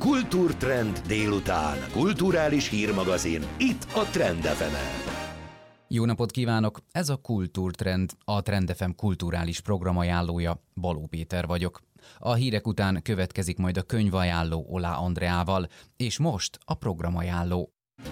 Kultúrtrend délután. Kulturális hírmagazin. Itt a Trend FM-en. Jó napot kívánok! Ez a Kultúrtrend, a Trend FM kulturális programajánlója. Baló Péter vagyok. A hírek után következik majd a könyvajánló Olá Andreával, és most a programajánló.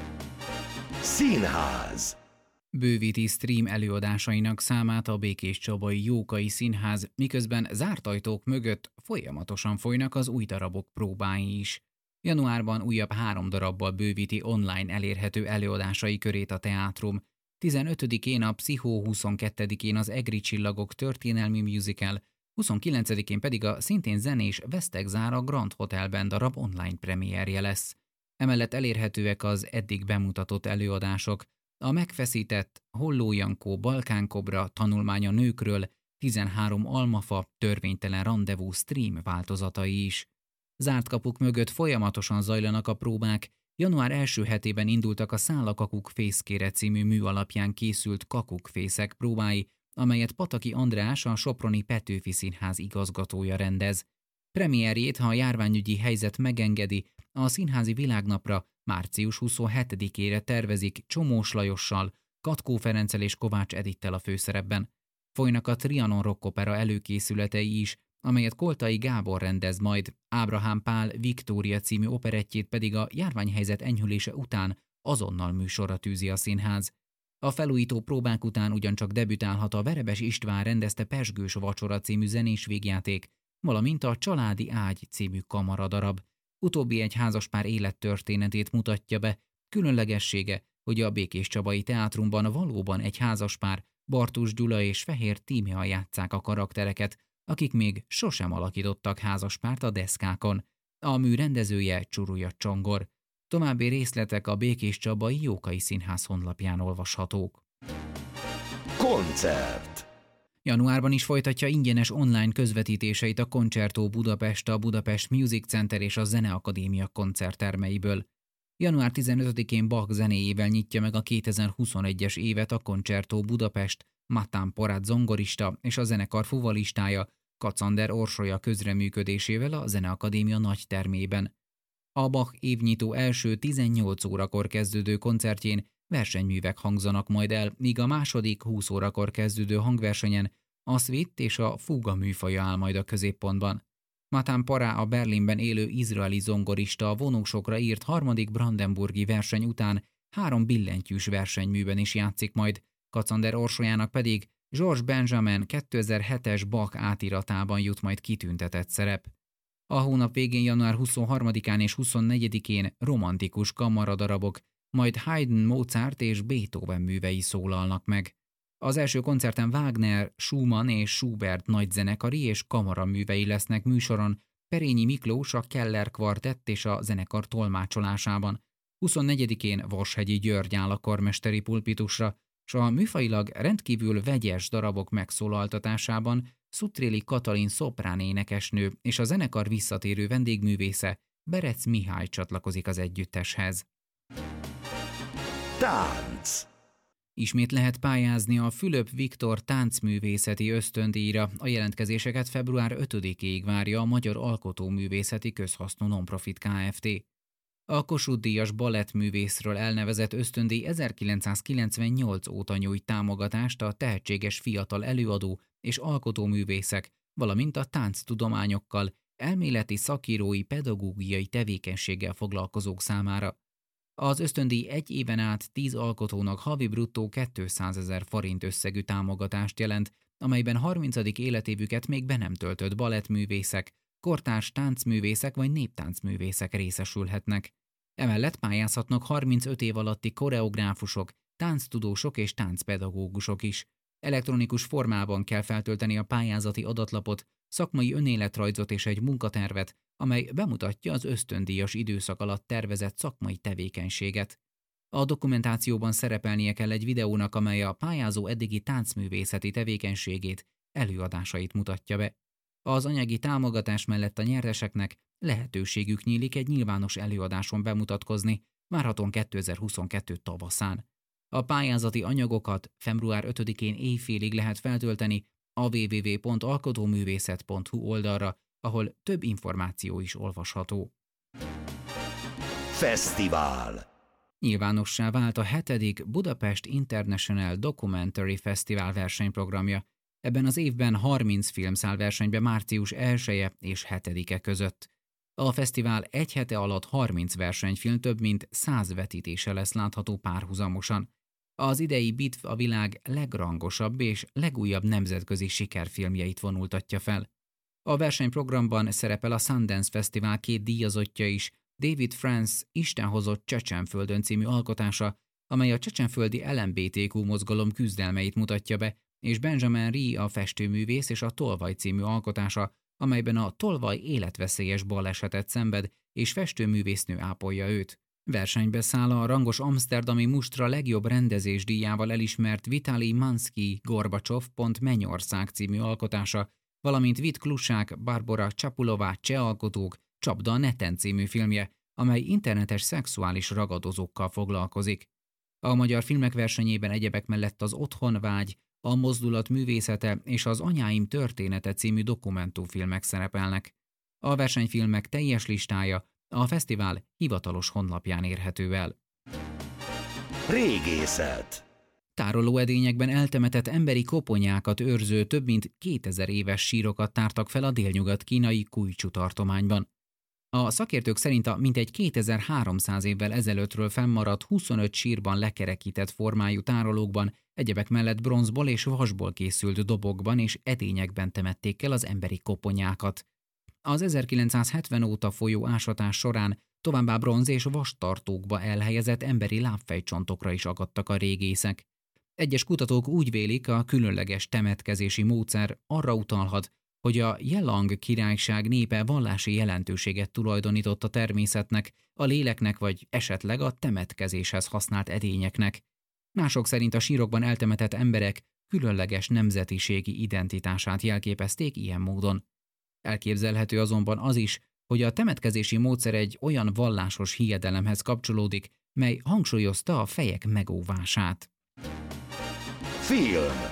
Színház. Bővíti stream előadásainak számát a Békéscsabai Jókai Színház, miközben zárt ajtók mögött folyamatosan folynak az új darabok próbái is. Januárban újabb 3 darabbal bővíti online elérhető előadásai körét a teátrum. 15-én a Pszichó, 22-én az Egri Csillagok történelmi musical, 29-én pedig a szintén zenés Vesztegzár a Grand Hotelben darab online premierje lesz. Emellett elérhetőek az eddig bemutatott előadások, a Megfeszített, Holló Jankó, Balkánkobra, Tanulmány a nőkről, 13 almafa, Törvénytelen randevú stream változatai is. Zárt kapuk mögött folyamatosan zajlanak a próbák. Január első hetében indultak a Száll a kakuk fészkére című mű alapján készült kakukfészek próbái, amelyet Pataki András, a Soproni Petőfi Színház igazgatója rendez. Premierjét, ha a járványügyi helyzet megengedi, a Színházi Világnapra március 27-ére tervezik Csomós Lajossal, Katkó Ferenccel és Kovács Edittel a főszerepben. Folynak a Trianon rockopera előkészületei is, amelyet Koltai Gábor rendez majd, Ábrahám Pál Viktória című operettjét pedig a járványhelyzet enyhülése után azonnal műsorra tűzi a színház. A felújító próbák után ugyancsak debütálhat a Verebes István rendezte Pezsgős vacsora című zenés végjáték, valamint a Családi ágy című kamaradarab. Utóbbi egy házaspár élettörténetét mutatja be, különlegessége, hogy a Békéscsabai Teátrumban valóban egy házaspár, Bartus Gyula és Fehér Tímea játsszák a karaktereket, akik még sosem alakítottak házaspárt a deszkákon. A mű rendezője Csurulya Csongor. További részletek a Békéscsabai Jókai Színház honlapján olvashatók. Koncert. Januárban is folytatja ingyenes online közvetítéseit a Concerto Budapest, a Budapest Music Center és a Zeneakadémia koncerttermeiből. Január 15-én Bach zenéjével nyitja meg a 2021-es évet a Concerto Budapest, Matán Porát zongorista és a zenekar fuvalistája, Kacander Orsolya közreműködésével a Zeneakadémia nagy termében. A Bach évnyitó első 18 órakor kezdődő koncertjén versenyművek hangzanak majd el, míg a második 20 órakor kezdődő hangversenyen a suite és a fuga műfaja áll majd a középpontban. Matán Pará, a Berlinben élő izraeli zongorista, a vonósokra írt 3. brandenburgi verseny után 3 billentyűs versenyműben is játszik majd, Kacander Orsolyának pedig George Benjamin 2007-es Bach átiratában jut majd kitüntetett szerep. A hónap végén január 23-án és 24-én romantikus kamaradarabok, majd Haydn, Mozart és Beethoven művei szólalnak meg. Az első koncerten Wagner, Schumann és Schubert nagyzenekari és kamaraművei lesznek műsoron, Perényi Miklós, a Keller kvartett és a zenekar tolmácsolásában. 24-én Vashegyi György áll a karmesteri pulpitusra, s a műfajilag rendkívül vegyes darabok megszólaltatásában Szutréli Katalin szoprán énekesnő és a zenekar visszatérő vendégművésze Berec Mihály csatlakozik az együtteshez. Tánc. Ismét lehet pályázni a Fülöp Viktor táncművészeti ösztöndíjra. A jelentkezéseket február 5-ig várja a Magyar Alkotóművészeti Közhasznú Nonprofit Kft. A Kossuth-díjas balettművészről elnevezett ösztöndíj 1998 óta nyújt támogatást a tehetséges fiatal előadó és alkotóművészek, valamint a tánctudományokkal, elméleti, szakírói, pedagógiai tevékenységgel foglalkozók számára. Az ösztöndíj egy éven át 10 alkotónak havi bruttó 200 000 forint összegű támogatást jelent, amelyben 30. életévüket még be nem töltött balettművészek, kortárs táncművészek vagy néptáncművészek részesülhetnek. Emellett pályázhatnak 35 év alatti koreográfusok, tánctudósok és táncpedagógusok is. Elektronikus formában kell feltölteni a pályázati adatlapot, szakmai önéletrajzot és egy munkatervet, amely bemutatja az ösztöndíjas időszak alatt tervezett szakmai tevékenységet. A dokumentációban szerepelnie kell egy videónak, amely a pályázó eddigi táncművészeti tevékenységét, előadásait mutatja be. Az anyagi támogatás mellett a nyerteseknek lehetőségük nyílik egy nyilvános előadáson bemutatkozni, várhatóan 2022 tavaszán. A pályázati anyagokat február 5-én éjfélig lehet feltölteni a www.alkotóművészet.hu oldalra, ahol több információ is olvasható. Fesztivál. Nyilvánossá vált a 7. Budapest International Documentary Festival versenyprogramja. Ebben az évben 30 film száll versenybe március 1-e és 7-e között. A fesztivál egy hete alatt 30 versenyfilm több mint 100 vetítése lesz látható párhuzamosan. Az idei BITF a világ legrangosabb és legújabb nemzetközi sikerfilmjeit vonultatja fel. A versenyprogramban szerepel a Sundance Fesztivál 2 díjazottja is, David France Isten hozott Csecsenföldön című alkotása, amely a csecsenföldi LMBTQ mozgalom küzdelmeit mutatja be, és Benjamin Ree a festőművész és a Tolvaj című alkotása, amelyben a tolvaj életveszélyes balesetet szenved, és festőművésznő ápolja őt. Versenybe száll a rangos amszterdami Mustra legjobb rendezés díjával elismert Vitali Mansky Gorbacsov pont Mennyország című alkotása, valamint Vit Klusák, Barbara Csapulová cseh alkotók Csapda a neten című filmje, amely internetes szexuális ragadozókkal foglalkozik. A magyar filmek versenyében egyebek mellett az Otthonvágy, a Mozdulat művészete és az Anyáim története című dokumentumfilmek szerepelnek. A versenyfilmek teljes listája a fesztivál hivatalos honlapján érhető el. Régészet. Tárolóedényekben eltemetett emberi koponyákat őrző több mint 2000 éves sírokat tártak fel a délnyugat-kínai Kujcsu tartományban. A szakértők szerint a mintegy 2300 évvel ezelőttről fennmaradt 25 sírban lekerekített formájú tárolókban, egyebek mellett bronzból és vasból készült dobokban és edényekben temették el az emberi koponyákat. Az 1970 óta folyó ásatás során továbbá bronz és vastartókba elhelyezett emberi lábfejcsontokra is akadtak a régészek. Egyes kutatók úgy vélik, a különleges temetkezési módszer arra utalhat, hogy a Jelang királyság népe vallási jelentőséget tulajdonított a természetnek, a léleknek vagy esetleg a temetkezéshez használt edényeknek. Mások szerint a sírokban eltemetett emberek különleges nemzetiségi identitását jelképezték ilyen módon. Elképzelhető azonban az is, hogy a temetkezési módszer egy olyan vallásos hiedelemhez kapcsolódik, mely hangsúlyozta a fejek megóvását. Film.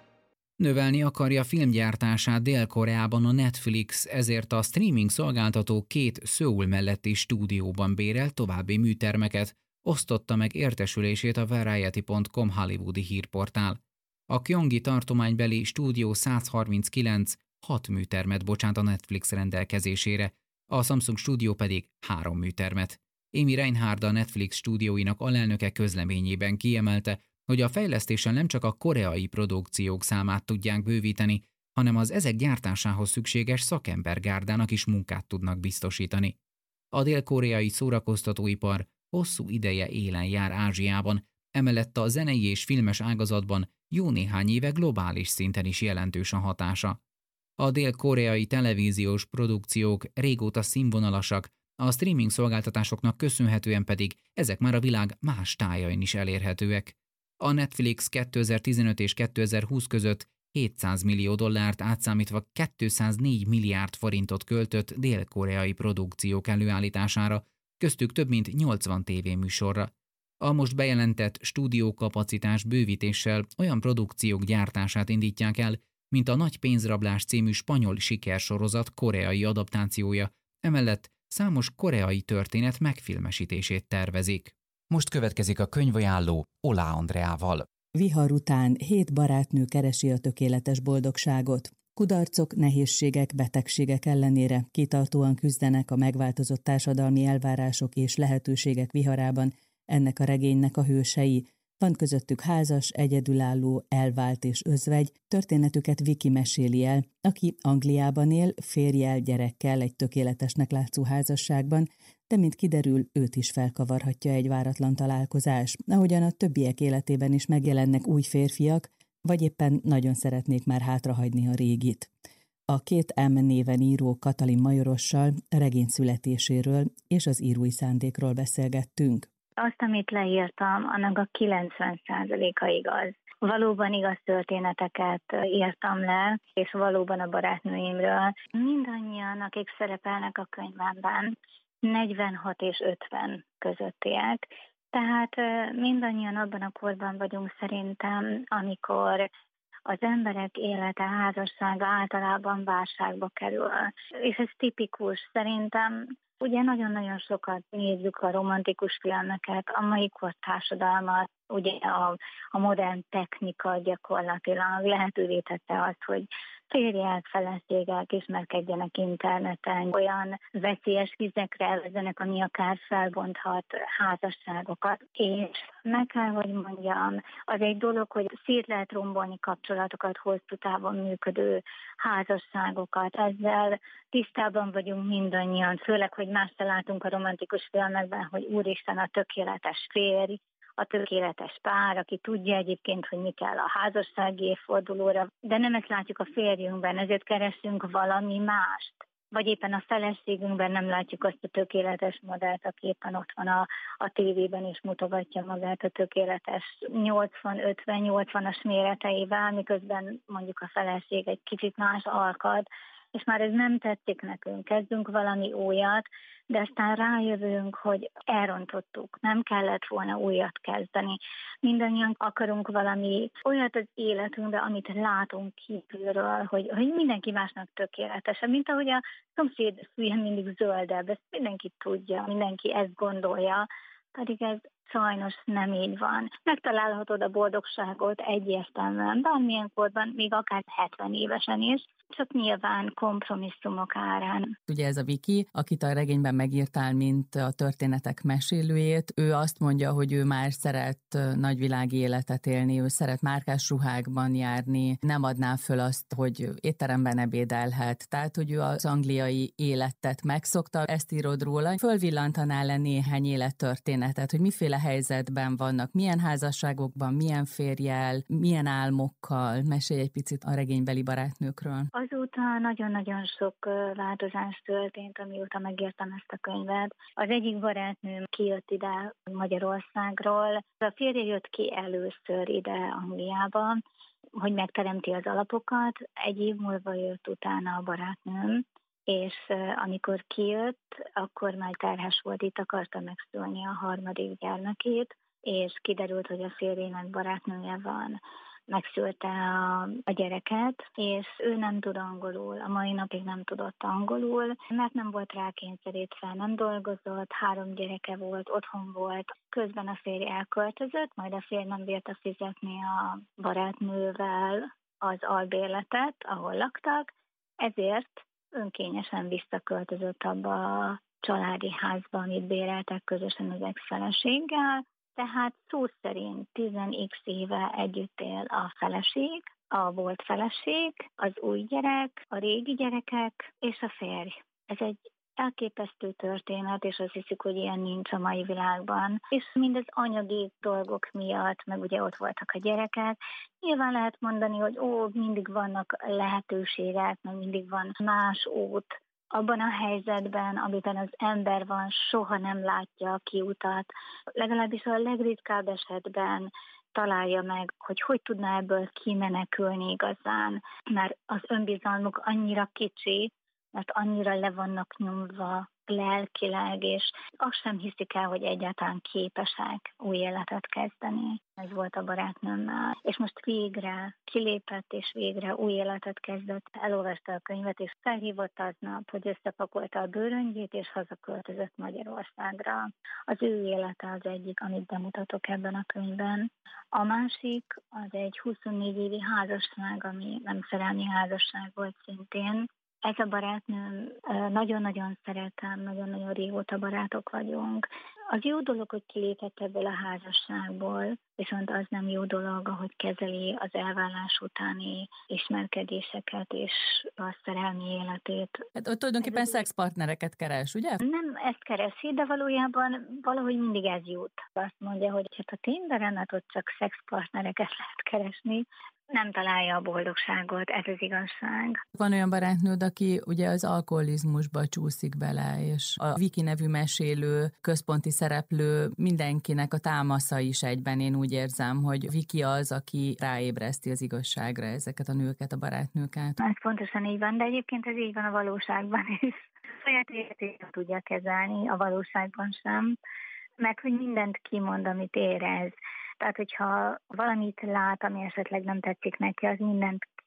Növelni akarja filmgyártását Dél-Koreában a Netflix, ezért a streaming szolgáltató 2 Szöul melletti stúdióban bérel további műtermeket, osztotta meg értesülését a Variety.com hollywoodi hírportál. A Kyongi tartománybeli stúdió 139 6 műtermet bocsát a Netflix rendelkezésére, a Samsung stúdió pedig 3 műtermet. Amy Reinhardt, a Netflix stúdióinak alelnöke közleményében kiemelte, hogy a fejlesztésen nem csak a koreai produkciók számát tudják bővíteni, hanem az ezek gyártásához szükséges szakembergárdának is munkát tudnak biztosítani. A dél-koreai szórakoztatóipar hosszú ideje élen jár Ázsiában, emellett a zenei és filmes ágazatban jó néhány éve globális szinten is jelentős a hatása. A dél-koreai televíziós produkciók régóta színvonalasak, a streaming szolgáltatásoknak köszönhetően pedig ezek már a világ más tájain is elérhetőek. A Netflix 2015 és 2020 között $700 millió átszámítva 204 milliárd forintot költött dél-koreai produkciók előállítására, köztük több mint 80 tévéműsorra. A most bejelentett stúdiókapacitás bővítéssel olyan produkciók gyártását indítják el, mint a Nagy pénzrablás című spanyol sikersorozat koreai adaptációja, emellett számos koreai történet megfilmesítését tervezik. Most következik a könyvajánló Oláh Andreával. Vihar után 7 barátnő keresi a tökéletes boldogságot. Kudarcok, nehézségek, betegségek ellenére kitartóan küzdenek a megváltozott társadalmi elvárások és lehetőségek viharában ennek a regénynek a hősei. Van közöttük házas, egyedülálló, elvált és özvegy, történetüket Viki meséli el, aki Angliában él, férjel, gyerekkel egy tökéletesnek látszó házasságban, de mint kiderül, őt is felkavarhatja egy váratlan találkozás, ahogyan a többiek életében is megjelennek új férfiak, vagy éppen nagyon szeretnék már hátrahagyni a régit. A 2M néven író Katalin Majorossal regény születéséről és az írói szándékról beszélgettünk. Azt, amit leírtam, annak a 90%-a igaz. Valóban igaz történeteket írtam le, és valóban a barátnőimről. Mindannyian, akik szerepelnek a könyvemben, 46 és 50 közöttiek. Tehát mindannyian abban a korban vagyunk szerintem, amikor az emberek élete, házassága általában válságba kerül. És ez tipikus. Szerintem Ugye nagyon-nagyon sokat nézzük a romantikus filmeket, a mai kor társadalmat, ugye a modern technika gyakorlatilag lehetővé tette azt, hogy férjek, feleségek ismerkedjenek interneten, olyan veszélyes vizekre elvezzenek, ami akár felbonthat házasságokat. És meg kell, hogy mondjam, az egy dolog, hogy szét lehet rombolni kapcsolatokat, hosszú távon működő házasságokat. Ezzel tisztában vagyunk mindannyian, főleg, hogy más látunk a romantikus filmekben, hogy úristen, a tökéletes férj, a tökéletes pár, aki tudja egyébként, hogy mi kell a házassági évfordulóra, de nem ezt látjuk a férjünkben, ezért keresünk valami mást. Vagy éppen a feleségünkben nem látjuk azt a tökéletes modellt, aki éppen ott van a tévében és mutogatja magát a tökéletes 80-50-80-as méreteivel, miközben mondjuk a feleség egy kicsit más alkat, és már ez nem tetszik nekünk, kezdünk valami újat, de aztán rájövünk, hogy elrontottuk, nem kellett volna újat kezdeni. Mindannyian akarunk valami olyat az életünkben, amit látunk kívülről, hogy mindenki másnak tökéletesebb, mint ahogy a szomszéd fülye mindig zöldebb, ezt mindenki tudja, mindenki ezt gondolja, pedig ez sajnos nem így van. Megtalálhatod a boldogságot egyértelműen, bármilyen korban, még akár 70 évesen is, csak nyilván kompromisszumok árán. Ugye ez a Viki, akit a regényben megírtál, mint a történetek mesélőjét, ő azt mondja, hogy ő már szeret nagyvilági életet élni, ő szeret márkás ruhákban járni, nem adná föl azt, hogy étteremben ebédelhet. Tehát, hogy ő az angliai életet megszokta, ezt írod róla. Fölvillantanál le néhány élettörténetet, hogy miféle helyzetben vannak, milyen házasságokban, milyen férjjel, milyen álmokkal. Mesélj egy picit a regénybeli barátnőkről. Azóta nagyon-nagyon sok változás történt, amióta megírtam ezt a könyvet. Az egyik barátnőm kijött ide Magyarországról. A férje jött ki először ide Angliába, hogy megteremti az alapokat. Egy év múlva jött utána a barátnőm, és amikor kijött, akkor már terhes volt, itt akarta megszülni a harmadik gyermekét, és kiderült, hogy a férjének barátnője van. Megszülte a gyereket, és ő nem tud angolul, a mai napig nem tudott angolul, mert nem volt rákényszerítve, nem dolgozott, 3 gyereke volt, otthon volt, közben a férj elköltözött, majd a férj nem bírta fizetni a barátnővel az albérletet, ahol laktak, ezért önkényesen visszaköltözött abba a családi házba, amit béreltek közösen az ex-feleséggel. Tehát szó szerint 10x éve együtt él a feleség, a volt feleség, az új gyerek, a régi gyerekek és a férj. Ez egy elképesztő történet, és azt hiszük, hogy ilyen nincs a mai világban. És mindez anyagi dolgok miatt, meg ugye ott voltak a gyerekek. Nyilván lehet mondani, hogy mindig vannak lehetőségek, meg mindig van más út. Abban a helyzetben, amiben az ember van, soha nem látja a kiutat. Legalábbis a legritkább esetben találja meg, hogy tudna ebből kimenekülni igazán. Mert az önbizalmuk annyira kicsi, mert annyira le vannak nyomva lelkileg, és azt sem hiszik el, hogy egyáltalán képesek új életet kezdeni. Ez volt a barátnőmmel. És most végre kilépett, és végre új életet kezdett. Elolvasta a könyvet, és felhívott aznap, hogy összepakolta a bőröngyét, és hazaköltözött Magyarországra. Az ő élete az egyik, amit bemutatok ebben a könyvben. A másik az egy 24 évi házasság, ami nem szerelmi házasság volt szintén. Ez a barátnőm, nagyon-nagyon szeretem, nagyon-nagyon régóta barátok vagyunk. Az jó dolog, hogy kilépett ebből a házasságból, viszont az nem jó dolog, ahogy kezeli az elvállás utáni ismerkedéseket és a szerelmi életét. Hát ott tulajdonképpen szexpartnereket keres, ugye? Nem ezt keresi, de valójában valahogy mindig ez jut. Azt mondja, hogy hát a Tinderen, hát ott csak szexpartnereket lehet keresni. Nem találja a boldogságot, ez az igazság. Van olyan barátnőd, aki ugye az alkoholizmusba csúszik bele, és a Viki nevű mesélő, központi szereplő mindenkinek a támasza is egyben. Én úgy érzem, hogy Viki az, aki ráébreszti az igazságra ezeket a nőket, a barátnőket. Ez pontosan így van, de egyébként ez így van a valóságban is. Saját életét tudja kezelni, a valóságban sem, meg hogy mindent kimond, amit érez. Tehát, hogyha valamit lát, ami esetleg nem tetszik neki, az mindent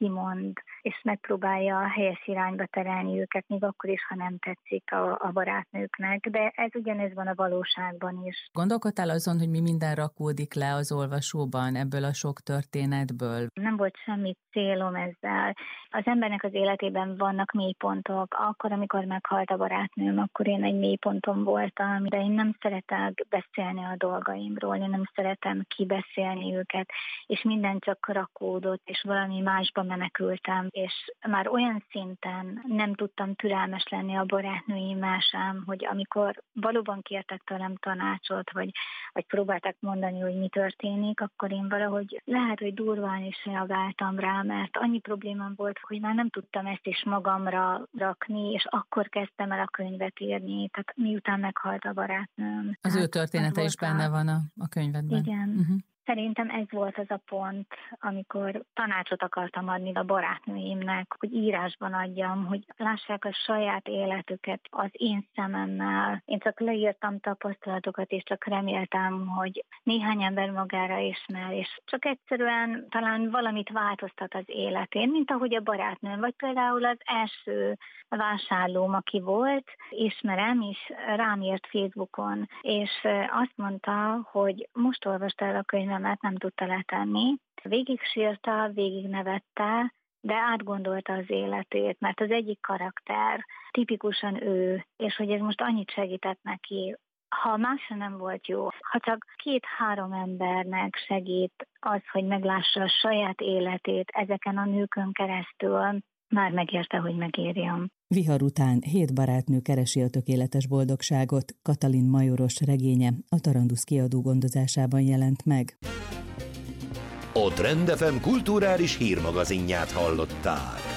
kimond, és megpróbálja helyes irányba terelni őket, még akkor is, ha nem tetszik a barátnőknek, de ez ugyanez van a valóságban is. Gondolkodtál azon, hogy mi minden rakódik le az olvasóban ebből a sok történetből? Nem volt semmi célom ezzel. Az embernek az életében vannak mélypontok. Akkor, amikor meghalt a barátnőm, akkor én egy mélyponton voltam, de én nem szeretek beszélni a dolgaimról, én nem szeretem kibeszélni őket, és minden csak rakódott, és valami másba menekültem, és már olyan szinten nem tudtam türelmes lenni a barátnőimmel sem, hogy amikor valóban kértek tőlem tanácsot, vagy próbáltak mondani, hogy mi történik, akkor én valahogy lehet, hogy durván is reagáltam rá, mert annyi problémám volt, hogy már nem tudtam ezt is magamra rakni, és akkor kezdtem el a könyvet írni, tehát miután meghalt a barátnőm. Az ő története is benne van a könyvedben. Igen. Szerintem ez volt az a pont, amikor tanácsot akartam adni a barátnőimnek, hogy írásban adjam, hogy lássák a saját életüket az én szememmel. Én csak leírtam tapasztalatokat, és csak reméltem, hogy néhány ember magára ismer, és csak egyszerűen talán valamit változtat az életén, mint ahogy a barátnőm, vagy például az első vásárlóm, aki volt, ismerem, és rám írt Facebookon, és azt mondta, hogy most olvasta el a könyvemet, nem tudta letenni. Végig sírta, végig nevette, de átgondolta az életét, mert az egyik karakter tipikusan ő, és hogy ez most annyit segített neki. Ha más nem volt jó, ha csak 2-3 embernek segít az, hogy meglássa a saját életét ezeken a nőkön keresztül, már megérte, hogy megírjam. Vihar után 7 barátnő keresi a tökéletes boldogságot. Katalin Majoros regénye a Tarandusz kiadó gondozásában jelent meg. A Trend FM kulturális hírmagazinját hallották.